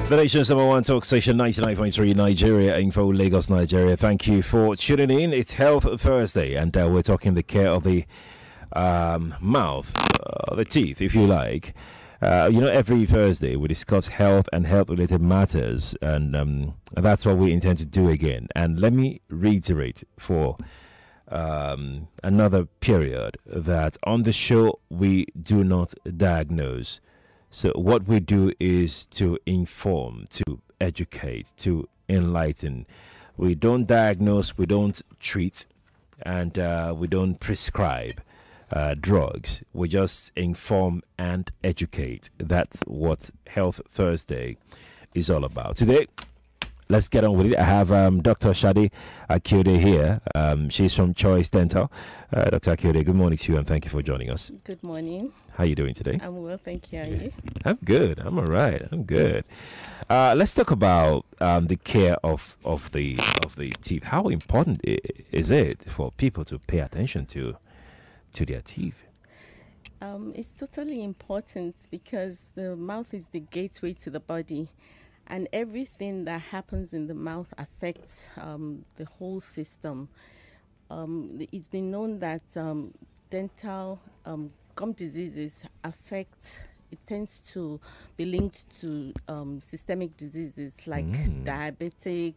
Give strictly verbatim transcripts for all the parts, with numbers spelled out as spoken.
The nation's number one talk station, ninety-nine point three Nigeria Info, Lagos, Nigeria. Thank you for tuning in. It's Health Thursday, and uh, we're talking the care of the um, mouth, uh, the teeth, if you like. Uh, you know, every Thursday we discuss health and health-related matters, and um, that's what we intend to do again. And let me reiterate for um, another period that on the show we do not diagnose. So what we do is to inform, to educate, to enlighten. We don't diagnose, we don't treat, and uh, we don't prescribe uh, drugs. We just inform and educate. That's what Health Thursday is all about. Today, let's get on with it. I have um, Doctor Shade Akyode here. Um, she's from Choice Dental. Uh, Doctor Akyode, good morning to you, and thank you for joining us. Good morning. How are you doing today? I'm well, thank you. How are you? I'm good. I'm all right. I'm good. Uh, let's talk about um, the care of, of the of the teeth. How important i- is it for people to pay attention to to their teeth? Um, it's totally important because the mouth is the gateway to the body, and everything that happens in the mouth affects um, the whole system. Um, it's been known that um, dental um, gum diseases affect, it tends to be linked to um, systemic diseases like Mm. diabetic,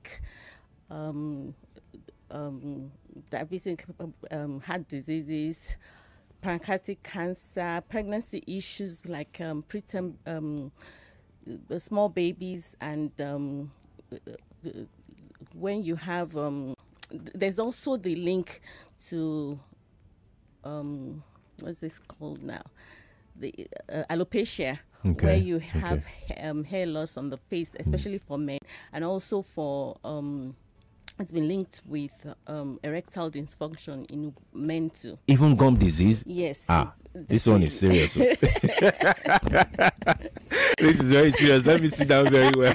um, um, diabetic um, heart diseases, pancreatic cancer, pregnancy issues like um, preterm um, uh, small babies, and um, uh, uh, when you have, um, th- there's also the link to um, what's this called now? The uh, alopecia, Okay, where you okay. have um, hair loss on the face, especially for men, and also for um, it's been linked with um, erectile dysfunction in men too. Even gum disease? Yes. Ah, it's this one is definitely- serious. oh. This is very serious. Let me sit down very well.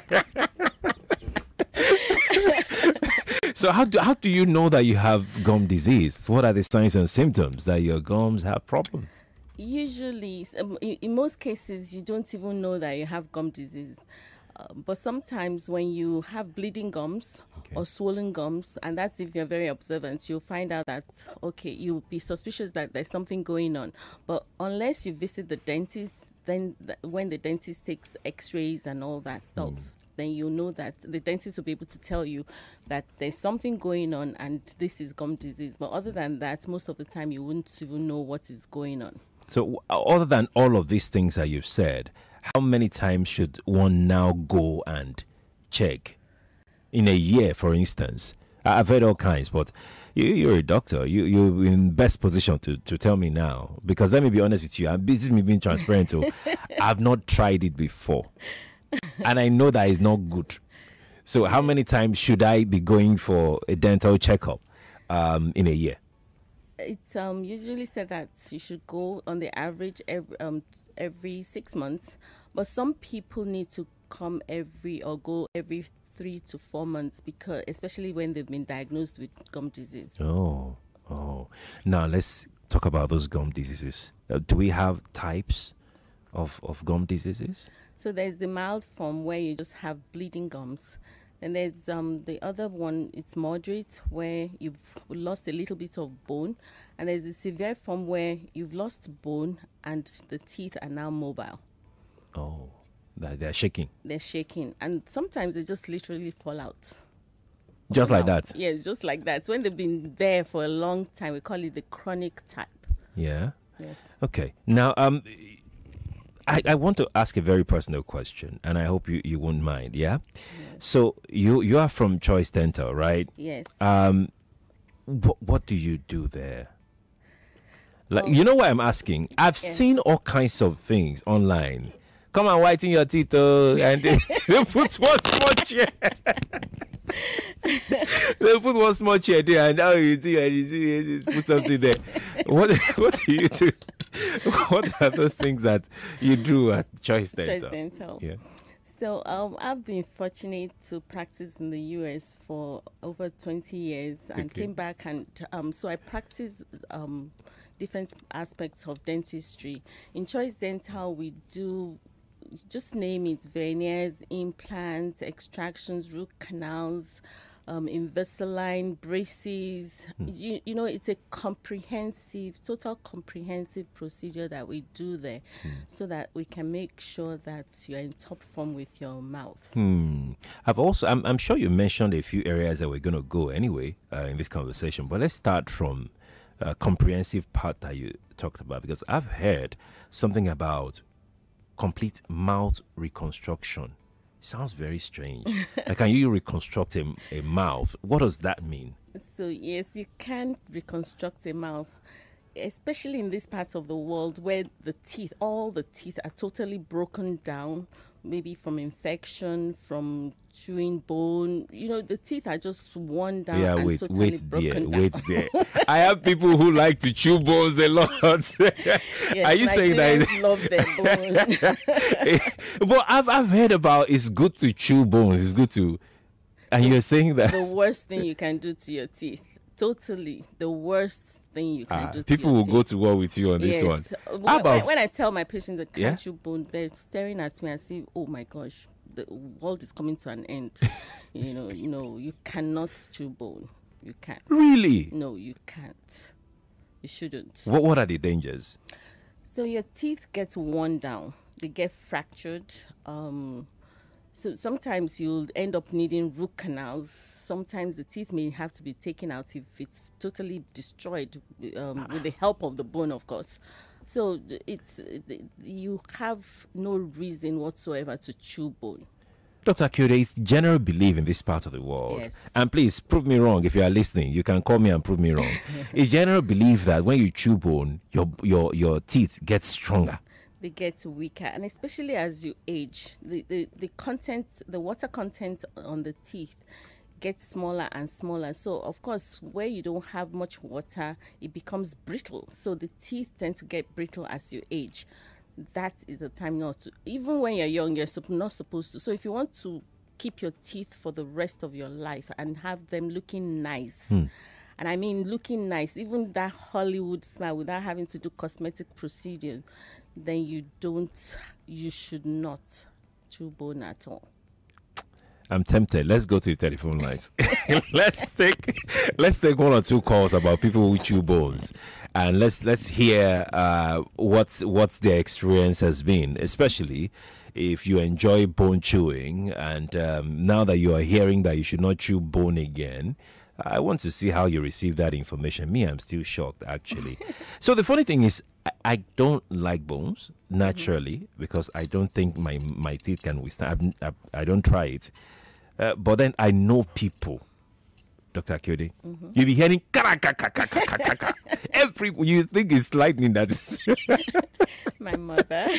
So how do how do you know that you have gum disease? What are the signs and symptoms that your gums have problem? Usually, s- um, in, in most cases, you don't even know that you have gum disease. Uh, but sometimes when you have bleeding gums Okay. or swollen gums, and that's if you're very observant, you'll find out that, okay, you'll be suspicious that there's something going on. But unless you visit the dentist, then th- when the dentist takes x-rays and all that stuff, then you know that the dentist will be able to tell you that there's something going on and this is gum disease. But other than that, most of the time you wouldn't even know what is going on. So w- other than all of these things that you've said, how many times should one now go and check in a year, for instance? I- I've heard all kinds, but you, you're a doctor. You, you're in best position to, to tell me now. Because let me be honest with you, I'm busy me being transparent. So I've not tried it before. And I know that it's not good. So how many times should I be going for a dental checkup um, in a year? It's um, usually said that you should go on the average every, um, every six months, but some people need to come every or go every three to four months because, especially when they've been diagnosed with gum disease. Oh, oh. Now let's talk about those gum diseases. Uh, do we have types of, of gum diseases? So there's the mild form where you just have bleeding gums. And there's um, the other one, it's moderate, where you've lost a little bit of bone. And there's the severe form where you've lost bone and the teeth are now mobile. Oh, that they're shaking. They're shaking. And sometimes they just literally fall out. Just like Fall out. that. Yes, just like that. When they've been there for a long time, we call it the chronic type. Yeah. Yes. Okay. Now, um, I, I want to ask a very personal question, and I hope you, you won't mind. Yeah. So you you are from Choice Dental, right? Yes. Um, what what do you do there? Like, Well, you know why I'm asking? I've yes. seen all kinds of things online. Come and whiten your teeth, oh, and they, they put one small chair. They put one small chair there, and now you see, and you see, you put something there. What what do you do? What are those things that you do at Choice Dental? Choice Dental. Yeah. So um, I've been fortunate to practice in the U S for over twenty years and Okay. came back and um, so I practice um, different aspects of dentistry. In Choice Dental, we do just name it: veneers, implants, extractions, root canals, um, Invisalign, braces. Hmm. You, you know, it's a comprehensive, total comprehensive procedure that we do there, Hmm. so that we can make sure that you're in top form with your mouth. Hmm. I've also, I'm, I'm sure you mentioned a few areas that we're going to go anyway uh, in this conversation, but let's start from a comprehensive part that you talked about, because I've heard something about complete mouth reconstruction. Sounds very strange. Like, can you reconstruct a, a mouth? What does that mean? So yes, you can reconstruct a mouth, especially in this part of the world where the teeth, all the teeth are totally broken down, maybe from infection, from chewing bone. You know, the teeth are just worn down. Yeah, and wait, totally wait broken there, down. wait there. I have people who like to chew bones a lot. Yes, Are you saying that? Nigerians love their bone. But I've I've heard about it's good to chew bones. It's good to, and you're saying that The worst thing you can do to your teeth. Totally, the worst thing you can Ah, do. To people your will teeth. go to war with you on this Yes. one. Uh, When, How about when I tell my patients that Yeah? can't chew bone, they're staring at me and say, "Oh my gosh, the world is coming to an end." you know, no, you cannot chew bone. You can't. really? No, you can't. You shouldn't. What what are the dangers? So your teeth get worn down. They get fractured. Um, so sometimes you'll end up needing root canals. Sometimes the teeth may have to be taken out if it's totally destroyed, um, with the help of the bone, of course. So th- it's it, you have no reason whatsoever to chew bone. Doctor Kyode, it's general belief in this part of the world. Yes. And please prove me wrong if you are listening. You can call me and prove me wrong. It's general belief that when you chew bone, your your your teeth get stronger. They get weaker, and especially as you age, the, the, the content, the water content on the teeth gets smaller and smaller. So, of course, where you don't have much water, it becomes brittle. So the teeth tend to get brittle as you age. That is the time not to. Even when you're young, you're sup- not supposed to. So if you want to keep your teeth for the rest of your life and have them looking nice, and I mean looking nice, even that Hollywood smile without having to do cosmetic procedures, then you don't, you should not chew bone at all. I'm tempted. Let's go to the telephone lines. let's take let's take one or two calls about people who chew bones, and let's let's hear uh, what's what's their experience has been, especially if you enjoy bone chewing. And um, now that you are hearing that you should not chew bone again, I want to see how you receive that information. Me, I'm still shocked, actually. So the funny thing is, I, I don't like bones naturally because I don't think my my teeth can withstand. I, I, I don't try it. Uh, but then I know people, Doctor Kyode, you'll be hearing kara, kara, kara, kara, kara, kara. Every you think it's lightning that is. My mother.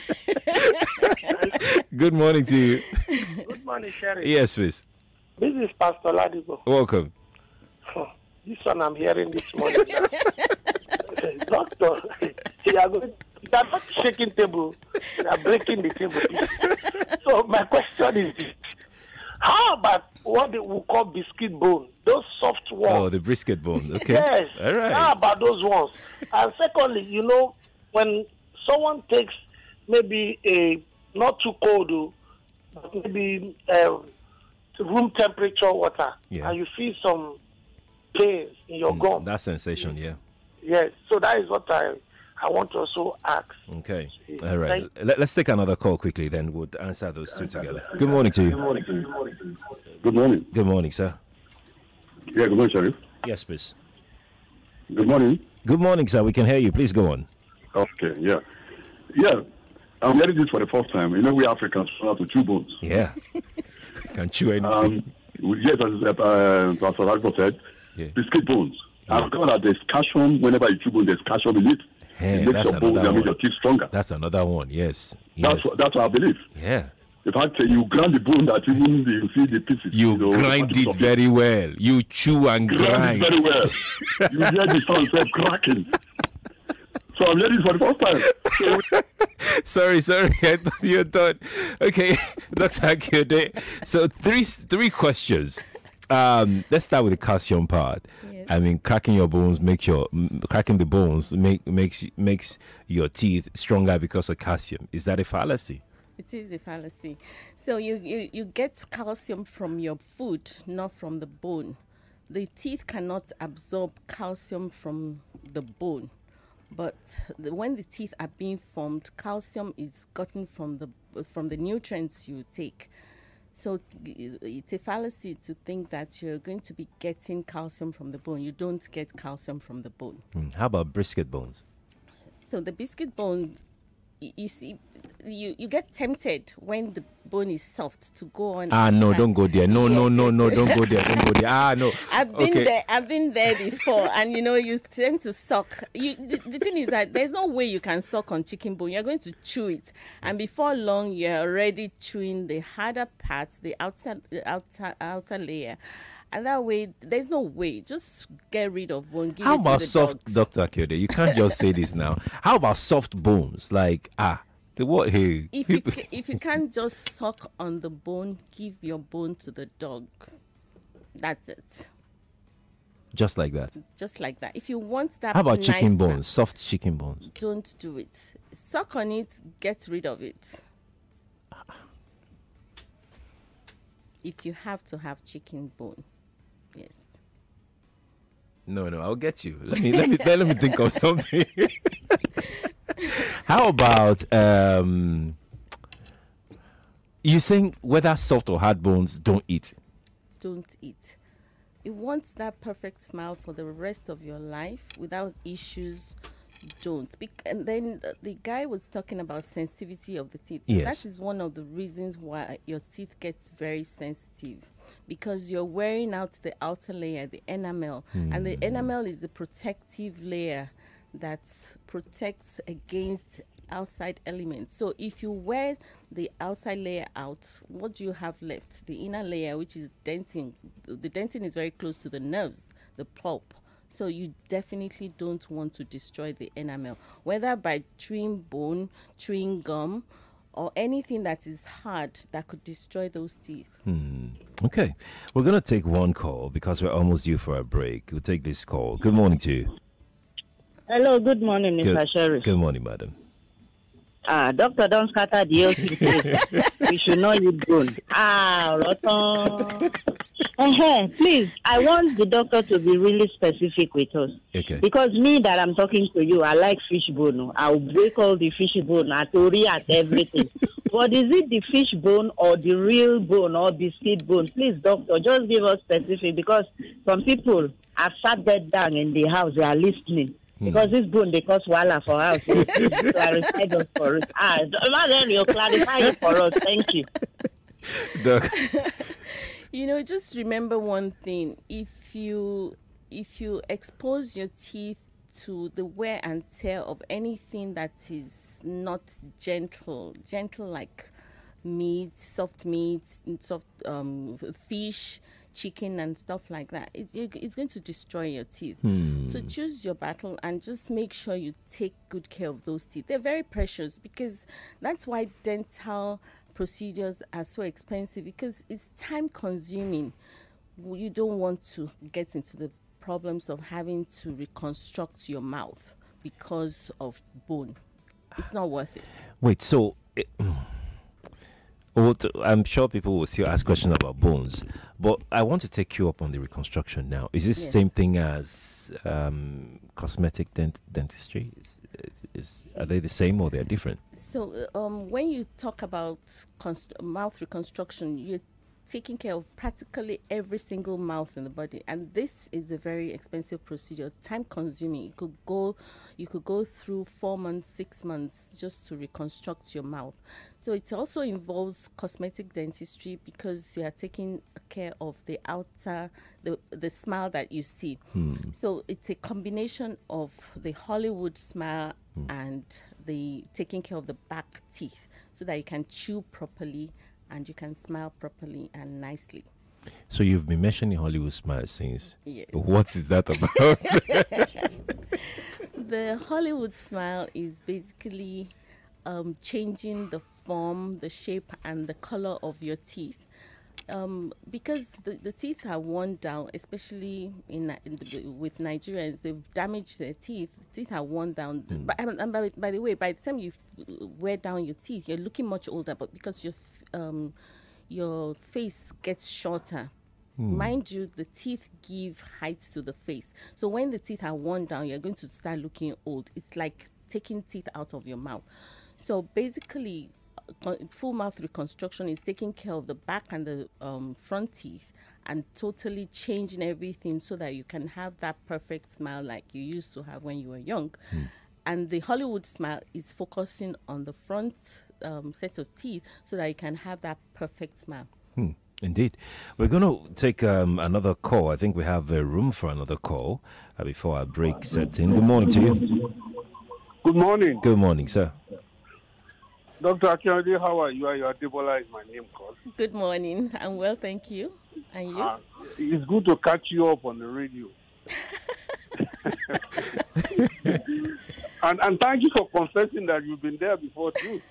Good morning to you. Good morning, Sherry. Yes, please. This is Pastor Ladibo. Welcome. Oh, this one I'm hearing this morning. Doctor, you are, going, you are not shaking table, you are breaking the table. So my question is this. How about what they will call biscuit bone? Those soft ones. Oh, the brisket bone. Okay. Yes. All right. How about those ones? And secondly, you know, when someone takes maybe a not too cold, oh, but maybe uh, room temperature water, Yeah. and you feel some pains in your gum. That sensation, yeah. Yes. So that is what I I want to also ask. Okay. All right. Let, let's take another call quickly, then we'll answer those two together. Good morning to you. Good morning. Good morning, sir. Yeah, good morning, Sheriff. Yes, please. Good morning. Good morning, sir. We can hear you. Please go on. Okay, yeah. Yeah, I'm hearing this for the first time. You know, we Africans know how to chew bones. Yeah. Can chew anything. Um, we- yes, as uh, Pastor Ragbo said, Yeah. biscuit bones. I've got that there's calcium. Whenever you chew bone, there's calcium in it. Hey, it makes that's your bones, another that makes one. your teeth stronger. That's another one. Yes. Yes. That's, what, that's what I believe. Yeah. In fact, uh, you grind the bone that even you see the pieces. You know, grind the it particles of very well. You chew and grind grind. it very well. You hear the sound say cracking. So I'm hearing it for the first time. So Sorry, sorry. I thought you were done. Okay, Doctor Akyode. So three three questions. Um, let's start with the calcium part. Yes. I mean, cracking your bones makes your m- cracking the bones make makes makes your teeth stronger because of calcium. Is that a fallacy? It is a fallacy. So you, you, you get calcium from your food, not from the bone. The teeth cannot absorb calcium from the bone. But the, when the teeth are being formed, calcium is gotten from the from the nutrients you take. So it's a fallacy to think that you're going to be getting calcium from the bone. You don't get calcium from the bone. Mm. How about brisket bones? So the biscuit bone, y- you see, you, you get tempted when the bone is soft to go on. Ah, no, don't go there. No, no, Yes, no, yes, no, yes. don't go there. Don't go there. Ah, no. I've been Okay. there. I've been there before, and you know, you tend to suck. You, the, the thing is that there's no way you can suck on chicken bone. You're going to chew it, and before long, you're already chewing the harder parts, the outside, the outer, outer layer, and that way, there's no way. Just get rid of bone. Give How it about to the soft, dogs. Doctor Akyode? You can't just say this now. How about soft bones? Like, ah, the what? Hey, If you ca- if you can't just suck on the bone, give your bone to the dog. That's it. just like that. Just like that. If you want that, How about chicken nicer, bones? Soft chicken bones. don't do it. Suck on it, get rid of it. If you have to have chicken bone, yes. No, no, I'll get you. Let me let me let me think of something. How about um you saying whether soft or hard bones don't eat? Don't eat. You want that perfect smile for the rest of your life without issues. Don't. Bec- and then the, the guy was talking about sensitivity of the teeth. Yes. That is one of the reasons why your teeth gets very sensitive, because you're wearing out the outer layer, the enamel, and the enamel is the protective layer that protects against outside elements. So if you wear the outside layer out, what do you have left? The inner layer, which is dentin. The dentin is very close to the nerves, the pulp. So you definitely don't want to destroy the enamel, whether by chewing bone, chewing gum, or anything that is hard that could destroy those teeth. Okay. We're gonna take one call because we're almost due for a break. We'll take this call. Good morning to you. Hello, good morning, Mister Good, Sheriff. good morning, madam. Ah, doctor, don't scatter the O T place. We should know you bone. Ah, Roton. Uh-huh. Please, I want the doctor to be really specific with us. Okay. Because me that I'm talking to you, I like fish bone. I'll break all the fish bone, at ori, at everything. But is it the fish bone or the real bone or biscuit bone? Please, doctor, just give us specific, because some people have sat there down in the house, they are listening. Because this bone, they cause wahala for us. So please clarify those for us. Ah, Madam, you clarify it for us. Thank you. Doc. You know, just remember one thing. If you if you expose your teeth to the wear and tear of anything that is not gentle, gentle like meat, soft meat, soft um, fish, chicken and stuff like that, it, it, it's going to destroy your teeth. So choose your battle and just make sure you take good care of those teeth. They're very precious, because that's why dental procedures are so expensive, because it's time consuming. You don't want to get into the problems of having to reconstruct your mouth because of bone. It's not worth it. Wait, so eh, well, t- I'm sure people will still ask questions about bones, but I want to take you up on the reconstruction now. Is this the Yes. same thing as um, cosmetic dent- dentistry? Is, is, is, are they the same or they're different? So, um, when you talk about const- mouth reconstruction, you're taking care of practically every single mouth in the body, and this is a very expensive procedure, time consuming. You could go, you could go through four months, six months just to reconstruct your mouth. So it also involves cosmetic dentistry, because you are taking care of the outer, the the smile that you see. So it's a combination of the Hollywood smile and the taking care of the back teeth, so that you can chew properly and you can smile properly and nicely. So you've been mentioning Hollywood smile since. Yes. What is that about? The Hollywood smile is basically um, changing the form, the shape, and the color of your teeth. um, because the, the teeth are worn down, especially in, in the, with Nigerians, they've damaged their teeth. The teeth are worn down. Mm. But, and, and by, by the way, by the time you wear down your teeth, you're looking much older. But because your um, your face gets shorter. Mm. Mind you, the teeth give height to the face. So when the teeth are worn down, you're going to start looking old. It's like taking teeth out of your mouth. So basically, uh, full mouth reconstruction is taking care of the back and the um, front teeth and totally changing everything so that you can have that perfect smile like you used to have when you were young. Mm. And the Hollywood smile is focusing on the front um, set of teeth so that you can have that perfect smile. Hmm. Indeed. We're going to take um, another call. I think we have a room for another call uh, before our break sets in. Good morning to you. Good morning. Good morning, sir. Doctor Akinade, how are you? Your Debola is my name, call. Good morning. I'm well, thank you. And you? Uh, it's good to catch you up on the radio. and, and thank you for confessing that you've been there before, too.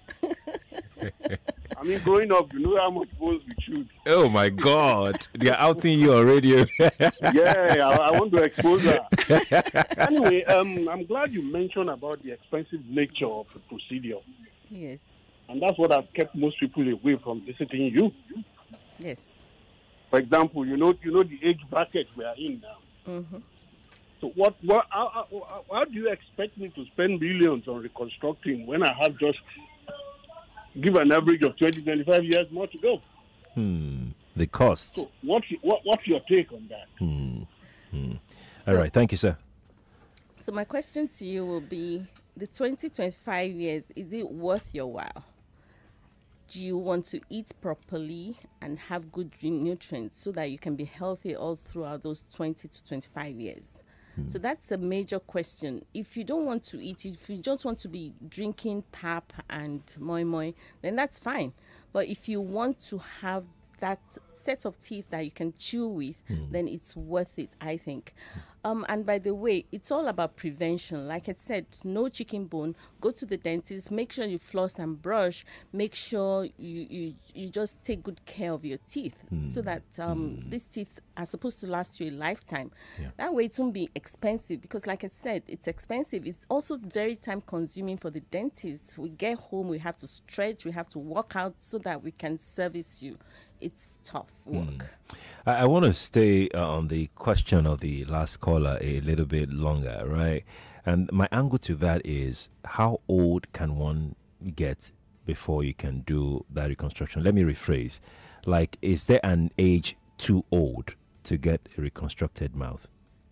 I mean, growing up, you know how much balls we shoot. Oh, my God. They're outing you on radio. yeah, I, I want to expose that. Anyway, um, I'm glad you mentioned about the expensive nature of the procedure. Yes. And that's what has kept most people away from visiting you. Yes. For example, you know, you know the age bracket we are in now. Mm-hmm. So what, what how, how, how do you expect me to spend millions on reconstructing when I have just give an average of twenty, twenty-five years more to go? Hmm. The cost. So what's, what, what's your take on that? Hmm. Hmm. All so, right. Thank you, sir. So my question to you will be, the twenty, twenty-five years, is it worth your while? Do you want to eat properly and have good nutrients so that you can be healthy all throughout those twenty to twenty-five years? Hmm. So that's a major question. If you don't want to eat, if you just want to be drinking pap and moi moi, then that's fine. But if you want to have that set of teeth that you can chew with, mm. then it's worth it, I think. Um, and by the way, it's all about prevention. Like I said, no chicken bone. Go to the dentist. Make sure you floss and brush. Make sure you you, you just take good care of your teeth mm. so that um, mm. these teeth are supposed to last you a lifetime. Yeah. That way it won't be expensive because, like I said, it's expensive. It's also very time consuming for the dentist. We get home, we have to stretch, we have to work out so that we can service you. It's tough work. Mm. I, I want to stay uh, on the question of the last caller a little bit longer, right? And my angle to that is, how old can one get before you can do that reconstruction? Let me rephrase. Like, is there an age too old to get a reconstructed mouth?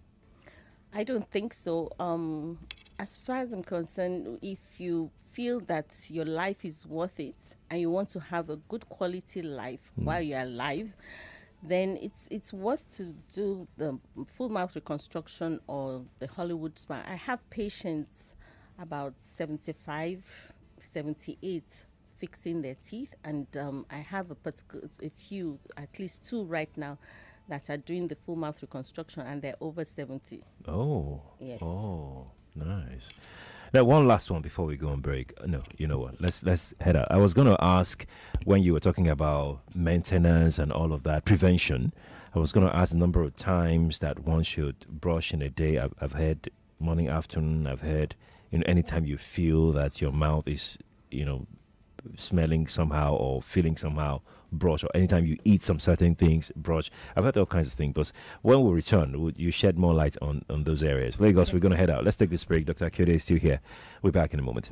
I don't think so. Um, as far as I'm concerned, if you feel that your life is worth it and you want to have a good quality life mm. while you're alive, then it's it's worth to do the full mouth reconstruction or the Hollywood smile. I have patients about seventy-five, seventy-eight fixing their teeth, and um, I have a particular a few, at least two right now, that are doing the full mouth reconstruction, and they're over seventy. Oh, yes. Oh, nice. Now, one last one before we go on break. No, you know what? Let's let's head out. I was going to ask, when you were talking about maintenance and all of that, prevention, I was going to ask the number of times that one should brush in a day. I've, I've heard morning, afternoon. I've heard, you know, anytime you feel that your mouth is, you know, smelling somehow or feeling somehow, brush. Or anytime you eat some certain things, brush. I've heard all kinds of things. But when we return, would you shed more light on, on those areas? Lagos, we're going to head out. Let's take this break. Doctor Akinade is still here. We're back in a moment.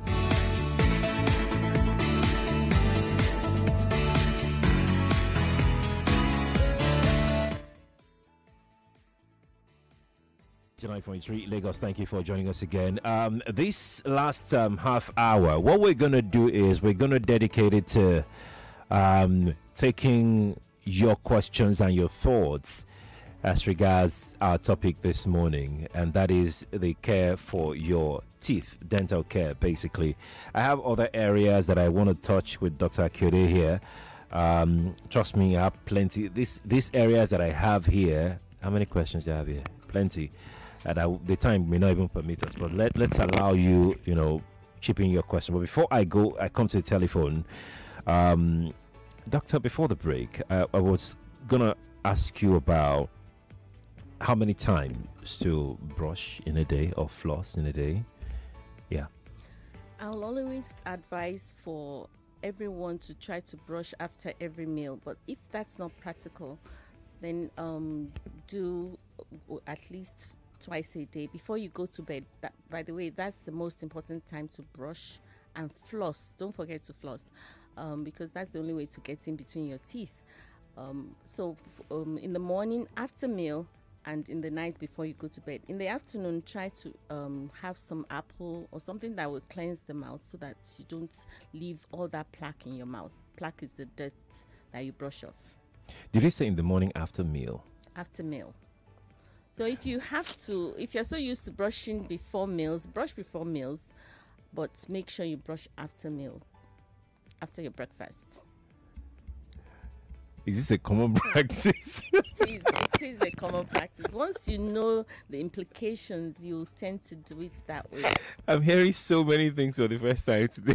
nine point three Lagos, thank you for joining us again. Um, this last um, half hour, what we're going to do is we're going to dedicate it to um, taking your questions and your thoughts as regards our topic this morning, and that is the care for your teeth, dental care, basically. I have other areas that I want to touch with Doctor Akinade here. Um, trust me, I have plenty. This, these areas that I have here, how many questions do I have here? Plenty. And I, the time may not even permit us, but let, let's allow you, you know, chip in your question. But before I go, I come to the telephone. Um, Doctor, before the break, I, I was gonna ask you about how many times to brush in a day or floss in a day. Yeah. I'll always advise for everyone to try to brush after every meal, but if that's not practical, then um, do at least twice a day before you go to bed. That, by the way, that's the most important time to brush and floss. Don't forget to floss, um, because that's the only way to get in between your teeth. Um, so um, in the morning after meal and in the night before you go to bed. In the afternoon, try to um, have some apple or something that will cleanse the mouth so that you don't leave all that plaque in your mouth. Plaque is the dirt that you brush off. Did you say in the morning after meal? After meal. So if you have to, if you're so used to brushing before meals, brush before meals, but make sure you brush after meal, after your breakfast. Is this a common practice? It is, it is a common practice. Once you know the implications, you tend to do it that way. I'm hearing so many things for the first time today.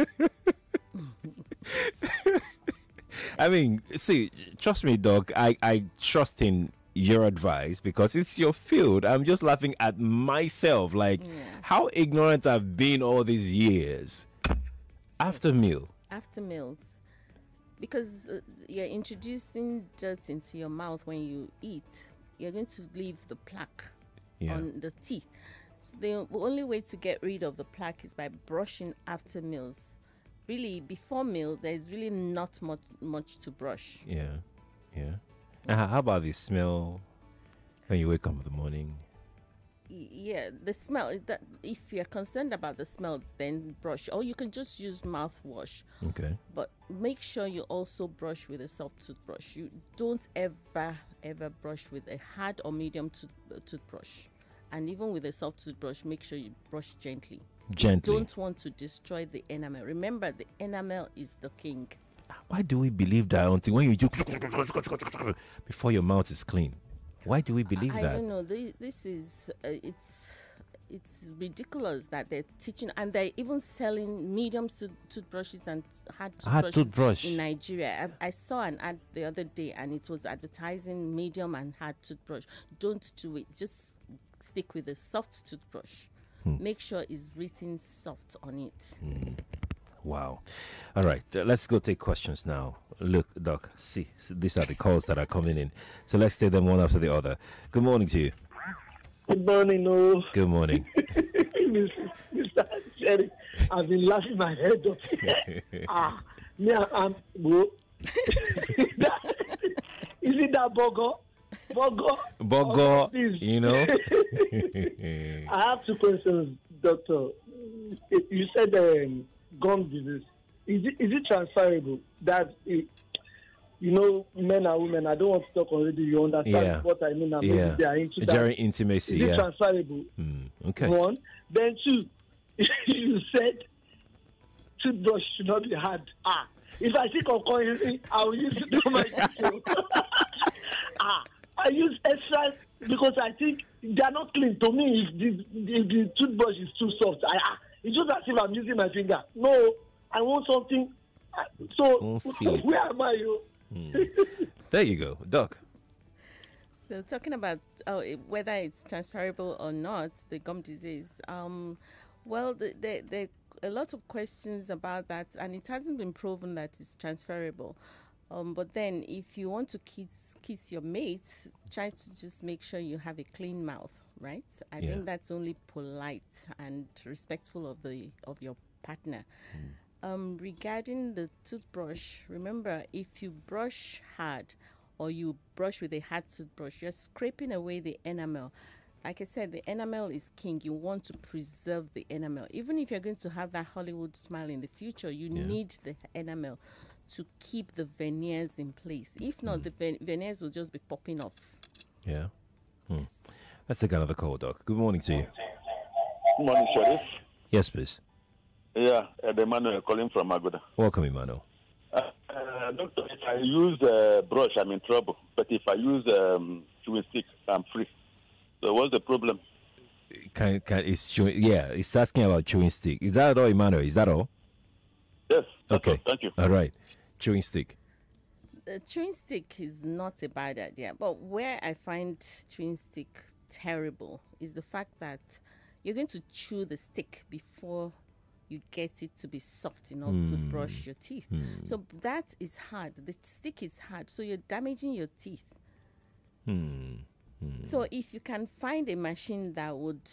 I mean, see, trust me, Doc, I, I trust in your advice because it's your field. I'm just laughing at myself, like Yeah. how ignorant I've been all these years. After meal. After meals. Because uh, you're introducing dirt into your mouth when you eat. You're going to leave the plaque Yeah. on the teeth. So the only way to get rid of the plaque is by brushing after meals. Really, before meal, there's really not much much to brush. Yeah. Yeah. And how about the smell when you wake up in the morning? Y- Yeah, the smell. That if you're concerned about the smell, then brush. Or you can just use mouthwash. Okay. But make sure you also brush with a soft toothbrush. You don't ever, ever brush with a hard or medium tooth, uh, toothbrush. And even with a soft toothbrush, make sure you brush gently. Gently. Don't want to destroy the enamel. Remember, the enamel is the king. Why do we believe that until when you do before your mouth is clean? Why do we believe I that? don't know. This, this is, uh, it's it's ridiculous that they're teaching, and they're even selling medium tooth, toothbrushes and hard Hard toothbrushes toothbrush. in Nigeria. I, I saw an ad the other day, and it was advertising medium and hard toothbrush. Don't do it. Just stick with a soft toothbrush. Make sure it's written soft on it. Wow. All right. uh, Let's go take questions now. Look, Doc, see, s- these are the calls that are coming in. So let's take them one after the other. Good morning to you. Good morning, no. Good morning. Mister Jerry, I've been laughing my head off. ah, me, I'm, bro. Is it that Bogo? Bogo? Bogo, Oh, please. you know. I have two questions, Doctor. You said um, gum disease. Is it, is it transferable? That, it, you know, men and women, I don't want to talk already, you understand Yeah. what I mean? And maybe Yeah. they are into that. During intimacy, Is it yeah. transferable? Mm, okay. One. Then two, you said toothbrush should not be hard. Ah, if I think of calling, I will use it to my teeth. ah, I use extra because I think they are not clean. To me, if the, the, the toothbrush is too soft, I, ah, it's just as if I'm using my finger. No, I want something. ah, So, Won't feel it. where am I? You? There you go, Doc. So talking about oh, it- whether it's transferable or not, the gum disease. Um, well, the, the, the a lot of questions about that, and it hasn't been proven that it's transferable. Um, but then, if you want to kiss kiss your mate, try to just make sure you have a clean mouth, right? I Yeah. think that's only polite and respectful of the of your partner. Um, regarding the toothbrush, remember if you brush hard or you brush with a hard toothbrush, you're scraping away the enamel. Like I said, the enamel is king. You want to preserve the enamel. Even if you're going to have that Hollywood smile in the future, you Yeah. need the enamel to keep the veneers in place. If not, the ven- veneers will just be popping off. Yeah. Hmm. Let's take another call, Doc. Good morning to you. Good morning, Sheriff. Yes, please. Yeah, uh, the man uh, calling from Agoda. Welcome, Emmanuel. Uh, uh, doctor, if I use uh, brush, I'm in trouble. But if I use um, chewing stick, I'm free. So what's the problem? Can, can, it's chewing, yeah, it's asking about chewing stick. Is that all, Emmanuel? Is that all? Yes. that's Okay. all. Thank you. All right. Chewing stick. The chewing stick is not a bad idea, but where I find chewing stick terrible is the fact that you're going to chew the stick before you get it to be soft enough mm. to brush your teeth. Mm. So that is hard. The stick is hard, so you're damaging your teeth. Mm. Mm. So if you can find a machine that would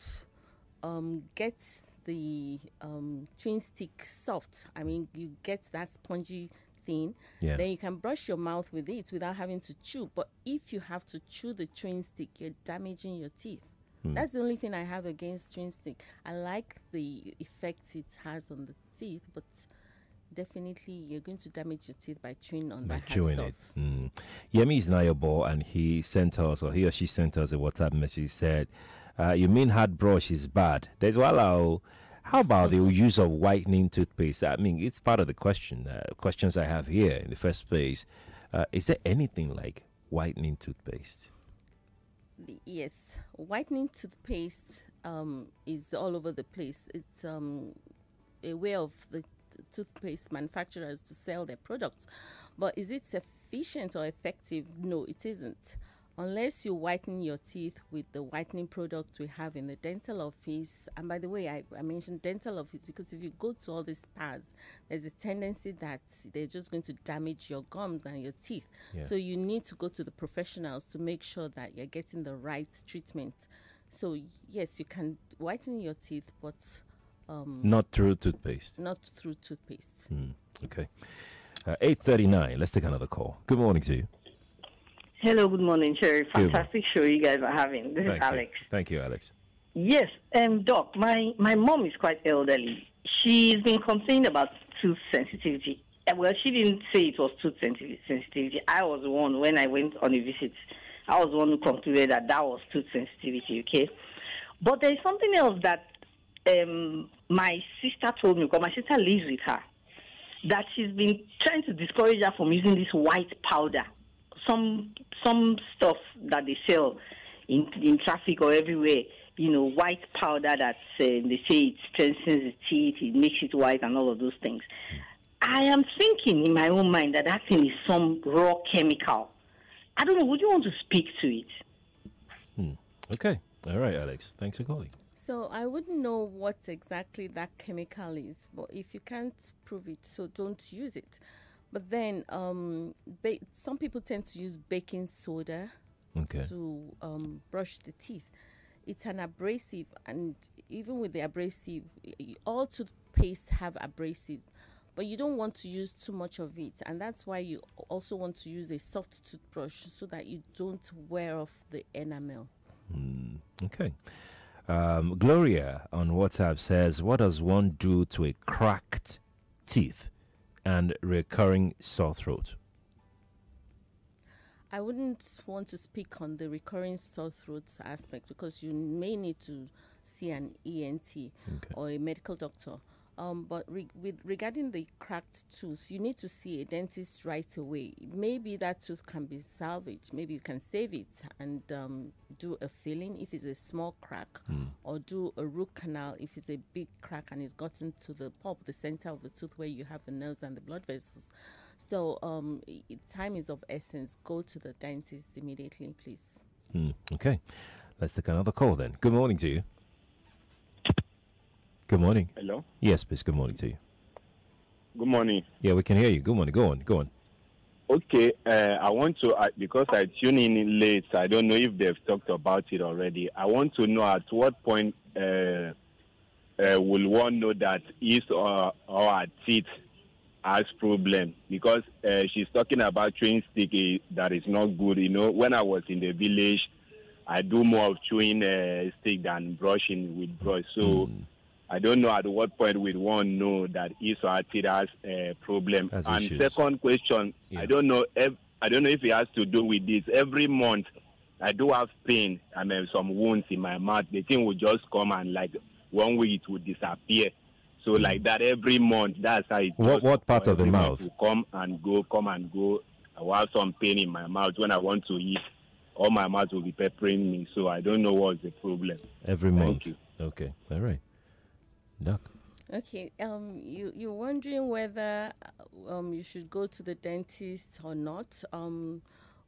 um, get the um, chewing stick soft, I mean, you get that spongy thing, yeah. then you can brush your mouth with it without having to chew. But if you have to chew the chewing stick, you're damaging your teeth. Hmm. That's the only thing I have against chewing stick. I like the effect it has on the teeth, but definitely you're going to damage your teeth by chewing on by that chewing stuff. it. Mm. Yemi is Nayobo, and he sent us, or he or she sent us a WhatsApp message. He said, uh, you mean hard brush is bad? There's well, how about the use of whitening toothpaste? I mean, it's part of the question. Uh, questions I have here in the first place. Uh, is there anything like whitening toothpaste? The, yes, whitening toothpaste um, is all over the place. It's um, a way of the t- toothpaste manufacturers to sell their products. But is it efficient or effective? No, it isn't. Unless you whiten your teeth with the whitening product we have in the dental office. And by the way, I, I mentioned dental office because if you go to all these spas, there's a tendency that they're just going to damage your gums and your teeth. Yeah. So you need to go to the professionals to make sure that you're getting the right treatment. So yes, you can whiten your teeth, but um, not through toothpaste. Not through toothpaste. Mm, okay. Uh, eight thirty-nine. Let's take another call. Good morning to you. Hello, good morning, Cherry. Fantastic show you guys are having. This Thank is Alex. You. Thank you, Alex. Yes, um, Doc, my, my mom is quite elderly. She's been complaining about tooth sensitivity. Well, she didn't say it was tooth sensitivity. I was the one, when I went on a visit, I was the one who concluded that that was tooth sensitivity, okay? But there's something else that um, my sister told me, because my sister lives with her, that she's been trying to discourage her from using this white powder. Some some stuff that they sell in in traffic or everywhere, you know, white powder that uh, they say it strengthens the teeth, it makes it white and all of those things. I am thinking in my own mind that that thing is some raw chemical. I don't know, would you want to speak to it? Hmm. Okay. All right, Alex. Thanks for calling. So I wouldn't know what exactly that chemical is, but if you can't prove it, so don't use it. But then um, ba- some people tend to use baking soda okay. to um, brush the teeth. It's an abrasive, and even with the abrasive, all toothpaste have abrasive, but you don't want to use too much of it. And that's why you also want to use a soft toothbrush so that you don't wear off the enamel. Mm, okay. Um, Gloria on WhatsApp says, what does one do to a cracked teeth and recurring sore throat? I wouldn't want to speak on the recurring sore throat aspect because you may need to see an E N T okay. or a medical doctor. Um, but re- with regarding the cracked tooth, you need to see a dentist right away. Maybe that tooth can be salvaged. Maybe you can save it and um, do a filling if it's a small crack, mm. or do a root canal if it's a big crack and it's gotten to the pulp, the center of the tooth where you have the nerves and the blood vessels. So um, time is of essence. Go to the dentist immediately, please. Mm, okay. Let's take another call then. Good morning to you. Good morning. Hello? Yes, please. Good morning to you. Good morning. Yeah, we can hear you. Good morning. Go on. Go on. Okay. Uh, I want to, uh, because I tune in late, so I don't know if they've talked about it already. I want to know at what point uh, uh, will one know that his or, or her teeth has problem? Because uh, she's talking about chewing stick that is not good. You know, when I was in the village, I do more of chewing uh, stick than brushing with brush. So, mm. I don't know at what point will one know that his or her teeth has a problem. That's and issues. Second question, yeah. I don't know if I don't know if it has to do with this. Every month, I do have pain. I mean, some wounds in my mouth. The thing will just come and like one week it will disappear. So mm. like that every month. That's how it. What what part of the mouth? Will come and go, come and go. I will have some pain in my mouth when I want to eat. All my mouth will be peppering me. So I don't know what's the problem. Every month. Thank you. Okay. All right. Doc. Okay, um, you you're wondering whether uh, um you should go to the dentist or not. Um,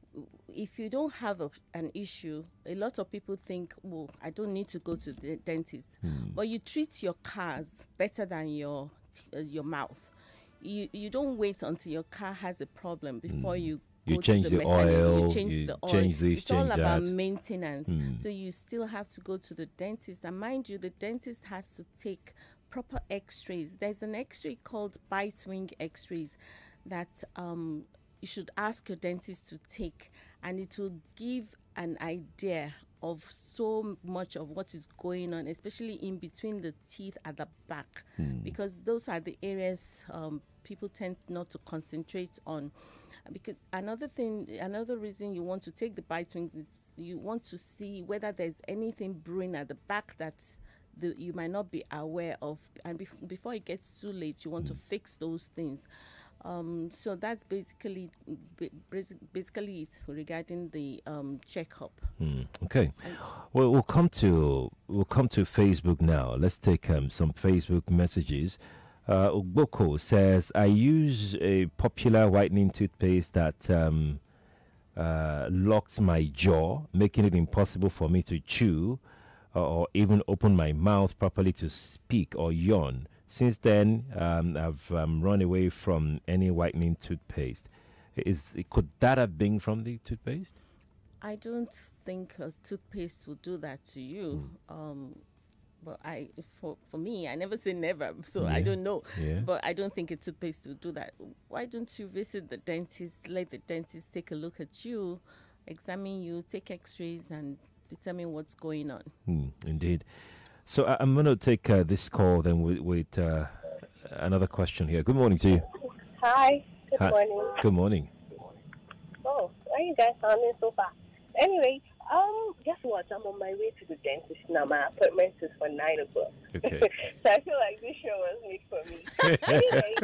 if you don't have a, an issue, a lot of people think, well, I don't need to go to the dentist. Hmm. But you treat your cars better than your t- uh, your mouth. You you don't wait until your car has a problem before you You go change to the, the mechanic. oil, You change you the oil. change this, it's all change about that. maintenance. Hmm. So you still have to go to the dentist. And mind you, the dentist has to take proper X-rays. There's an X-ray called bite wing X-rays that um you should ask your dentist to take, and it will give an idea of so much of what is going on, especially in between the teeth at the back, because those are the areas um, people tend not to concentrate on. Because another thing, another reason you want to take the bite wings is you want to see whether there's anything brewing at the back that the, you might not be aware of, and bef- before it gets too late, you want to fix those things. Um, so that's basically basically it regarding the um, checkup. Hmm. Okay. Well, we'll come to we'll come to Facebook now. Let's take um, some Facebook messages. Uh, Ugboko says, "I use a popular whitening toothpaste that um, uh, locks my jaw, making it impossible for me to chew or, or even open my mouth properly to speak or yawn. Since then, um, I've um, run away from any whitening toothpaste. Is could that have been from the toothpaste?" I don't think a toothpaste will do that to you. Um, but I, for for me, I never say never, so I Yeah. don't know. Yeah. But I don't think a toothpaste will do that. Why don't you visit the dentist? Let the dentist take a look at you, examine you, take X-rays, and determine what's going on. Hmm, indeed. So I, I'm going to take uh, this call then with, with uh, another question here. Good morning to you. Hi. Good Hi. morning. Good morning. Oh, why are you guys sounding so far? Anyway, um, guess what? I'm on my way to the dentist now. My appointment is for nine o'clock. Okay. So I feel like this show was made for me. Anyway,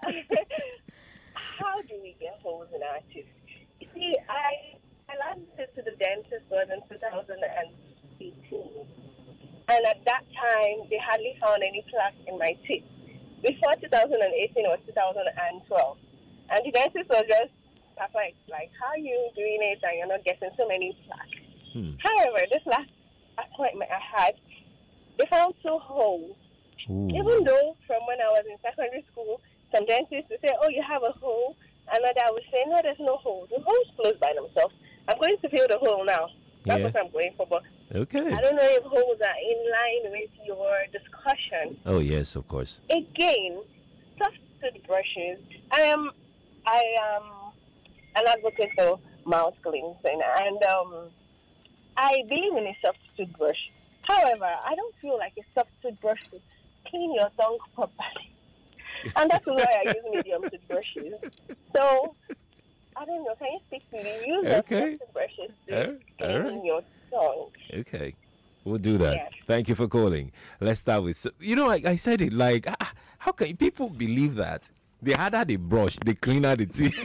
how do we get holes in our teeth? You see, I I last visited to the dentist was in two thousand eighteen. And at that time, they hardly found any plaque in my teeth. Before two thousand eighteen or two thousand twelve. And the dentist was just perfect. Like, how are you doing it and you're not getting so many plaques? Hmm. However, this last appointment I had, they found two holes. Ooh. Even though from when I was in secondary school, some dentists would say, oh, you have a hole. Another would say, no, there's no hole. The hole's closed by themselves. I'm going to fill the hole now. That's Yeah. what I'm going for. But Okay. I don't know if holes are in line with your discussion. Oh, yes, of course. Again, soft toothbrushes. I am, I am an advocate for mouth cleansing, and um, I believe in a soft toothbrush. However, I don't feel like a soft toothbrush will clean your tongue properly, and that's why I use medium toothbrushes. So I don't know. Can you speak to the use Okay. of soft toothbrushes to Uh, all clean right. your tongue? Okay. We'll do that. Yes. Thank you for calling. Let's start with, so- you know, I, I said it like, ah, how can people believe that? They had had a brush, they clean out the teeth.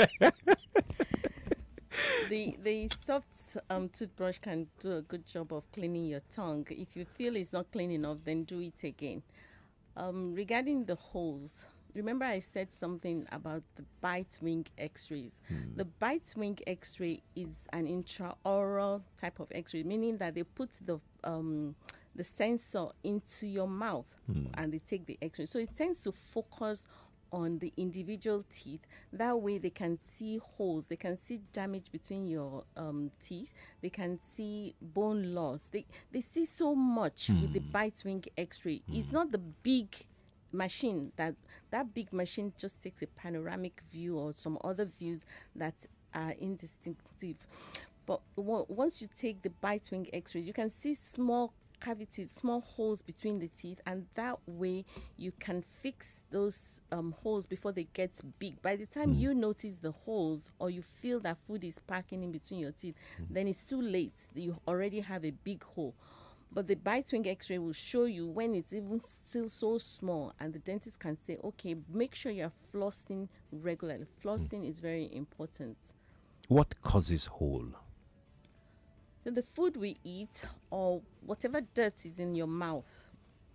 The the soft um, toothbrush can do a good job of cleaning your tongue. If you feel it's not clean enough, then do it again. Um, regarding the holes, remember I said something about the bite wing X-rays. The bite wing X-ray is an intraoral type of X-ray, meaning that they put the um, the sensor into your mouth and they take the X-ray. So it tends to focus on the individual teeth. That way they can see holes, they can see damage between your um, teeth, they can see bone loss. They they see so much with the bite wing X-ray. It's not the big machine that that big machine just takes a panoramic view or some other views that are indistinctive. But w- once you take the bite wing X-ray, you can see small cavities, small holes between the teeth, and that way you can fix those um, holes before they get big. By the time you notice the holes or you feel that food is packing in between your teeth, then it's too late. You already have a big hole. But the bite wing X-ray will show you when it's even still so small, and the dentist can say, okay, make sure you're flossing regularly. Flossing is very important. What causes hole? So the food we eat or whatever dirt is in your mouth,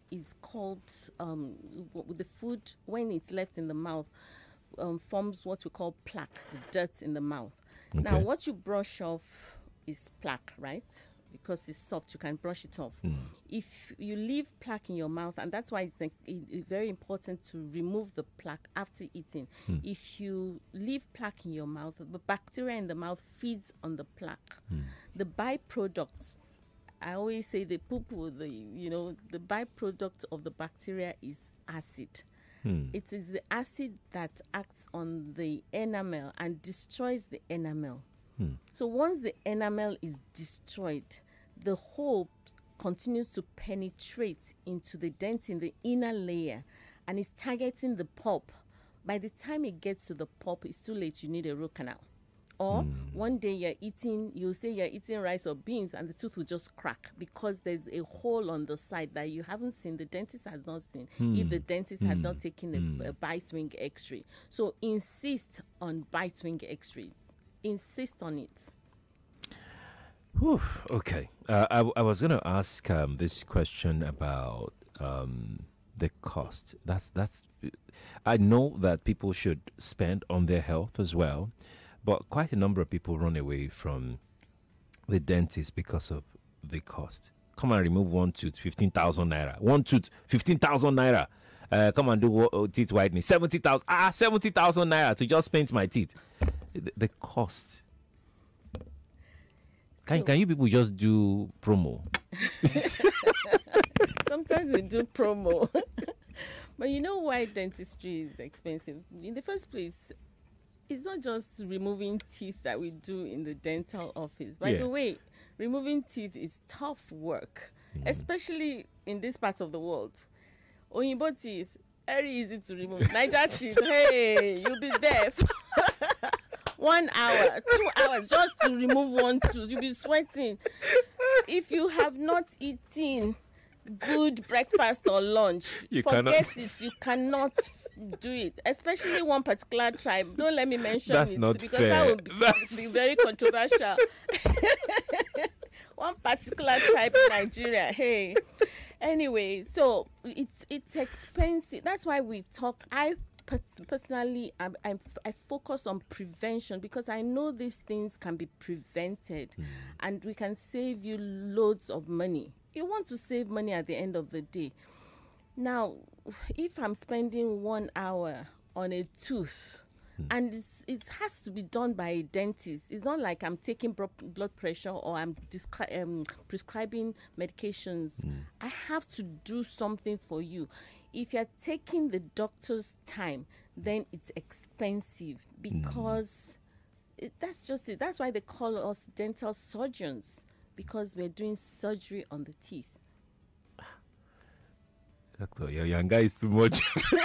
is called um, w- the food when it's left in the mouth um, forms what we call plaque, the dirt in the mouth. Okay. Now, what you brush off is plaque, right? Because it's soft, you can brush it off. Mm. If you leave plaque in your mouth, and that's why it's, like, it, it's very important to remove the plaque after eating. Mm. If you leave plaque in your mouth, the bacteria in the mouth feeds on the plaque. Mm. The byproduct, I always say the poo-poo, the you know, the byproduct of the bacteria is acid. Mm. It is the acid that acts on the enamel and destroys the enamel. Hmm. So once the enamel is destroyed, the hole continues to penetrate into the dent in the inner layer and is targeting the pulp. By the time it gets to the pulp, it's too late. You need a root canal. Or Hmm. one day you're eating, you'll say you're eating rice or beans and the tooth will just crack because there's a hole on the side that you haven't seen, the dentist has not seen, if the dentist had not taken a, a bite wing x-ray. So insist on bite wing x-rays. Insist on it. Whew, okay. Uh, I, w- I was going to ask um, this question about um, the cost. That's that's. I know that people should spend on their health as well, but quite a number of people run away from the dentist because of the cost. Come and remove one tooth, fifteen thousand naira. One tooth, fifteen thousand naira. Uh, come and do uh, teeth whitening, seventy thousand. Ah, seventy thousand naira to just paint my teeth. The, the cost. Can, So- can you people just do promo? Sometimes we do promo. But you know why dentistry is expensive? In the first place, it's not just removing teeth that we do in the dental office. By Yeah. the way, removing teeth is tough work, especially in this part of the world. Oyinbo teeth, very easy to remove. Niger teeth, hey, you'll be there for one hour, two hours just to remove one tooth. You'll be sweating. If you have not eaten good breakfast or lunch, You forget cannot- it. You cannot do it. Especially one particular tribe. Don't let me mention That's it not because fair. that would be, That's- be very controversial. One particular tribe in Nigeria. Hey. Anyway, so it's it's expensive. That's why we talk. I pers- personally, I, I I focus on prevention because I know these things can be prevented, and we can save you loads of money. You want to save money at the end of the day. Now, if I'm spending one hour on a tooth, and it's, it has to be done by a dentist. It's not like I'm taking bro- blood pressure or I'm descri- um, prescribing medications. I have to do something for you. If you're taking the doctor's time, then it's expensive because it, that's just it. That's why they call us dental surgeons, because we're doing surgery on the teeth. Doctor, your young guy is too much.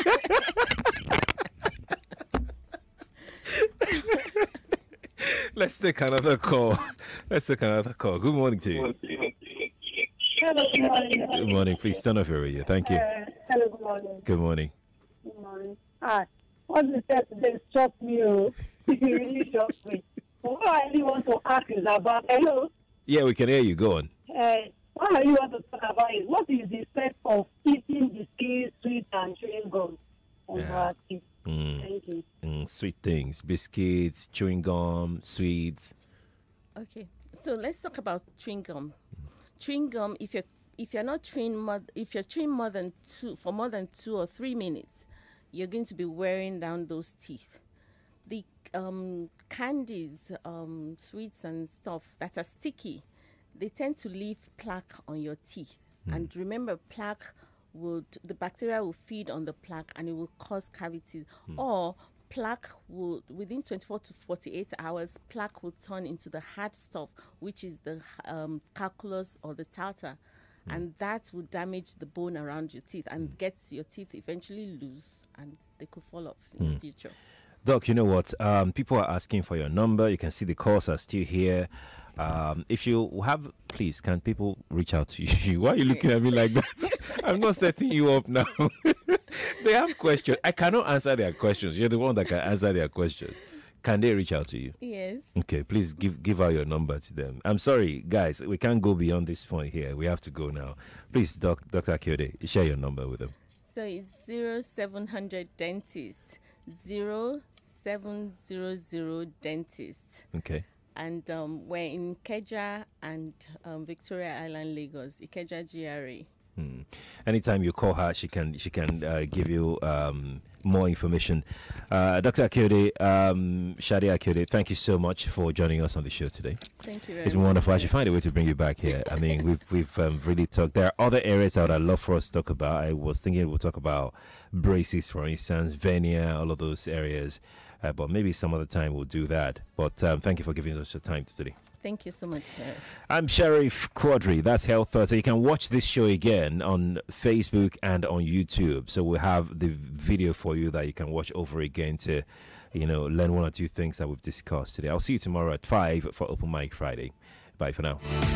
Let's take another call. Let's take another call. Good morning to you. Hello, good morning. Good morning. Please turn off your radio. Thank you. Uh, hello, good morning. Good morning. Good morning. Ah, what you said today shocked me. Oh, it really shocked me. But what I really want to ask is about, hello, Yeah, we can hear you. Go on. uh, what I really want to talk about is what is the effect of eating biscuits, sweets, and chewing gum on Yeah. our teeth? Mm, Thank you. mm, sweet things, biscuits, chewing gum, sweets. Okay, so let's talk about chewing gum. Chewing gum, if you're if you're not chewing more, if you're chewing more than two for more than two or three minutes, you're going to be wearing down those teeth. The um, candies, um, sweets, and stuff that are sticky, they tend to leave plaque on your teeth. And remember, plaque would the bacteria will feed on the plaque and it will cause cavities. Or plaque will within twenty-four to forty-eight hours, plaque will turn into the hard stuff, which is the um, calculus or the tartar, and that will damage the bone around your teeth and gets your teeth eventually loose and they could fall off in the future. Doc, you know what? Um, people are asking for your number. You can see the calls are still here. Um, if you have, please, can people reach out to you? Why are you looking at me like that? I'm not setting you up now. They have questions. I cannot answer their questions. You're the one that can answer their questions. Can they reach out to you? Yes. Okay, please give give out your number to them. I'm sorry, guys, we can't go beyond this point here. We have to go now. Please, doc, Doctor Akyode, share your number with them. So it's zero seven hundred dentist, zero seven zero zero dentist. Okay. And um, we're in Ikeja and um, Victoria Island, Lagos, Ikeja G R A. Hmm. Anytime you call her, she can she can uh, give you um, more information. Uh, Doctor Akyode, um, Shade Akyode, thank you so much for joining us on the show today. Thank you very It's been much. wonderful. I should find a way to bring you back here. I mean, we've we've um, really talked. There are other areas I would love for us to talk about. I was thinking we'll talk about braces, for instance, veneer, all of those areas. Uh, but maybe some other time we'll do that. But um, thank you for giving us your time today. Thank you so much, Sheriff. I'm Sheriff Quadri. That's Health Thursday. You can watch this show again on Facebook and on YouTube. So we'll have the video for you that you can watch over again to, you know, learn one or two things that we've discussed today. I'll see you tomorrow at five for Open Mic Friday. Bye for now.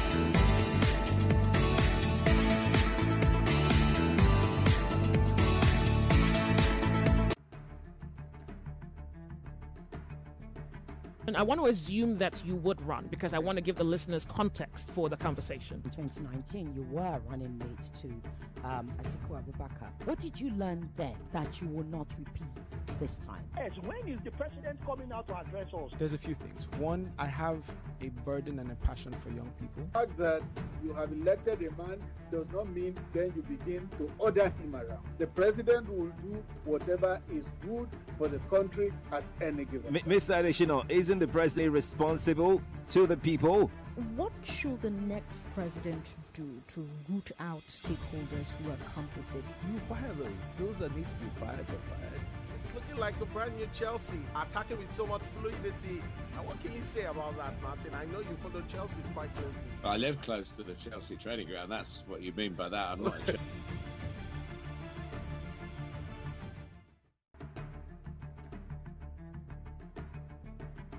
And I want to assume that you would run because I want to give the listeners context for the conversation. In twenty nineteen, you were running mate to um, Atiku Abubakar. What did you learn then that you will not repeat this time? Yes, when is the president coming out to address us? There's a few things. One, I have a burden and a passion for young people. The fact that you have elected a man does not mean then you begin to order him around. The president will do whatever is good for the country at any given time. Mister Adeshino, isn't the president responsible to the people? What should the next president do to root out stakeholders who are complicit? You fire those. Those that need to be fired are fired. It's looking like a brand new Chelsea, attacking with so much fluidity. And what can you say about that, Martin? I know you follow Chelsea quite closely. I live close to the Chelsea training ground. That's what you mean by that. I'm not.